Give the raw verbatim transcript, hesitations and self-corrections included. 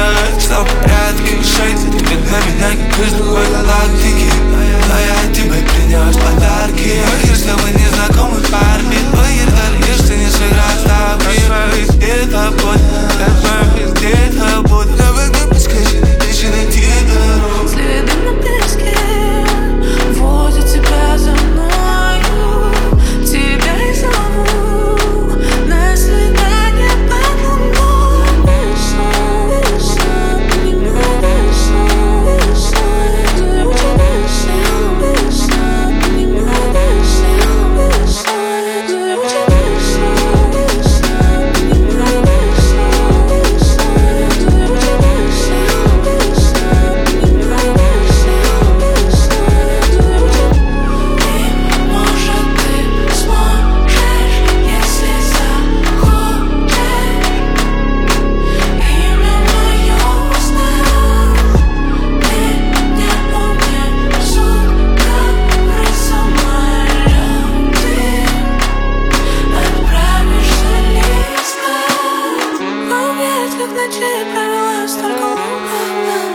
Все в порядке, шейцы, ты для меня как из другой галактики. Но я тебе принес подарки. Если вы не знакомы, парни, поверь, если не сыграть с тобой, везде это будет, везде это будет. Давай мне подскажи, лишь найти дорогу. Следы на песке водят тебя за мною. Тебя и зову на свидание под луной. Весна, весна, понимаю, весна, весна. Зову тебя весна, весна, понимаю, весна, весна. Зову тебя весна, весна, понимаю, весна, весна. Зову тебя весна, весна, понимаю, весна, весна. Зову тебя. И, может, ты сможешь, если захочешь. Имя мое узнал, меня унесут, как в самолет. Ты отправишься листать. Помнить, как в ночи провела столько лун.